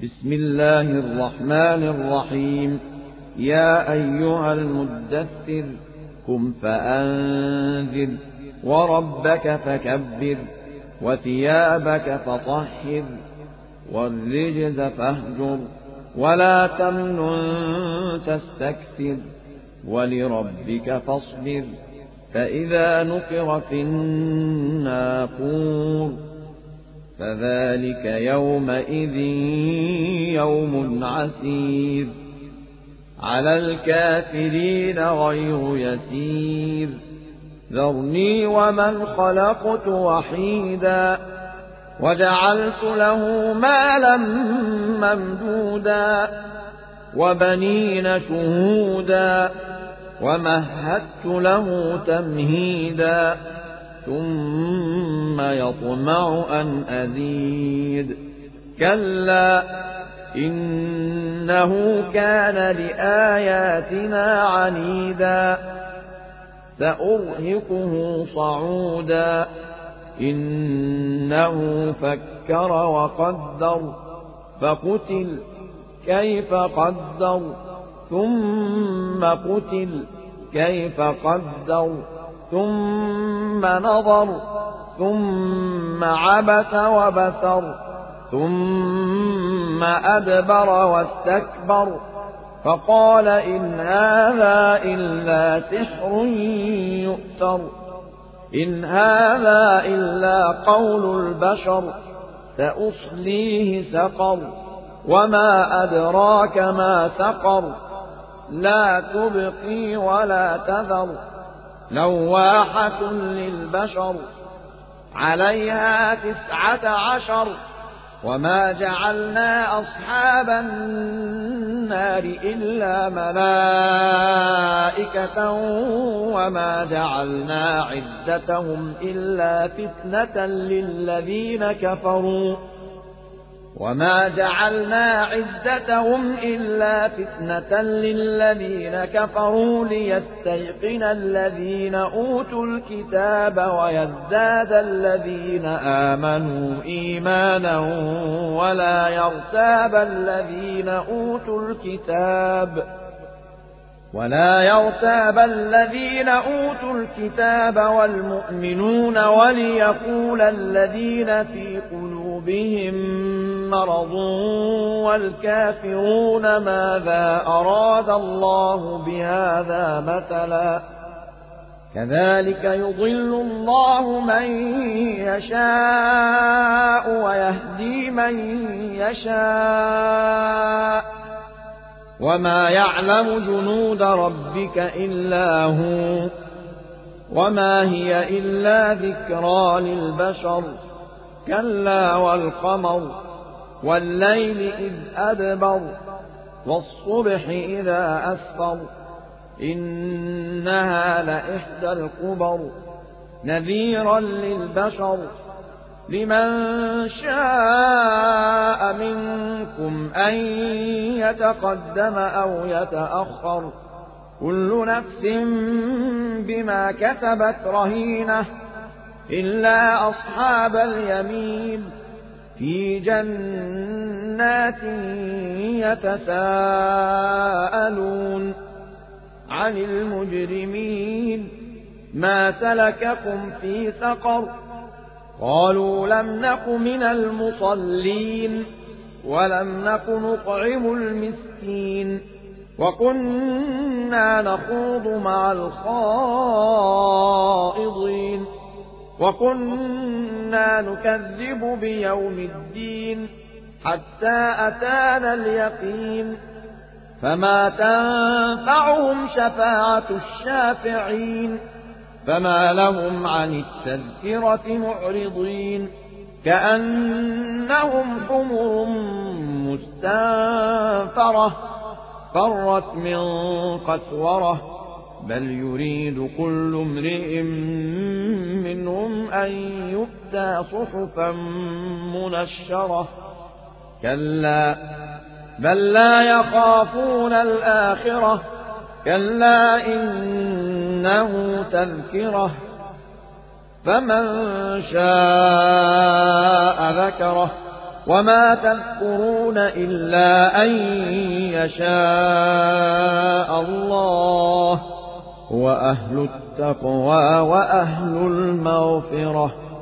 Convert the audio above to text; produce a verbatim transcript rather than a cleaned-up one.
بسم الله الرحمن الرحيم. يا أيها المدثر قم فأنذر وربك فكبر وثيابك فطهر والرجز فاهجر ولا تمنن تستكثر ولربك فاصبر فإذا نقر في الناقور فذلك يومئذ يوم عسير على الكافرين غير يسير. ذرني ومن خلقت وحيدا وجعلت له مالا ممدودا وبنين شهودا ومهدت له تمهيدا ثم يطمع أن أزيد. كلا إنه كان لآياتنا عنيدا سأرهقه صعودا إنه فكر وقدر فقتل كيف قدر ثم قتل كيف قدر ثم نظر ثم عبس وبسر ثم أدبر واستكبر فقال إن هذا إلا سحر يؤثر إن هذا إلا قول البشر سأصليه سقر وما أدراك ما سقر لا تبقي ولا تذر لواحة للبشر عليها تسعة عشر وما جعلنا أصحاب النار إلا ملائكة وما جعلنا عدتهم إلا فتنة للذين كفروا وما جعلنا عدتهم إلا فتنة للذين كفروا ليستيقن الذين أوتوا الكتاب ويزداد الذين آمنوا إيمانا ولا يرتاب الذين أوتوا الكتاب ولا يرتاب الذين أوتوا الكتاب والمؤمنون وليقول الذين في قلوبهم مرض والكافرون ماذا أراد الله بهذا مثلا كذلك يضل الله من يشاء ويهدي من يشاء وما يعلم جنود ربك إلا هو وما هي إلا ذكرى للبشر. كلا والقمر والليل إذ أدبر والصبح إذا أسفر إنها لإحدى الكبر نذيرا للبشر لمن شاء منكم أن يتقدم أو يتأخر كل نفس بما كسبت رهينة إلا أصحاب اليمين في جنات يتساءلون عن المجرمين ما سلككم في سقر قالوا لم نك من المصلين ولم نك نطعم المسكين وكنا نخوض مع الخائضين وكنا نكذب بيوم الدين حتى أتانا اليقين فما تنفعهم شفاعة الشافعين فما لهم عن التذكرة معرضين كأنهم حمر مستنفرة فرت من قسورة بل يريد كل امرئ منهم أن يؤتى صحفا منشرة كلا بل لا يخافون الآخرة كلا إنه تذكرة فمن شاء ذكره وما تذكرون إلا أن يشاء الله، وأهل التقوى وأهل المغفرة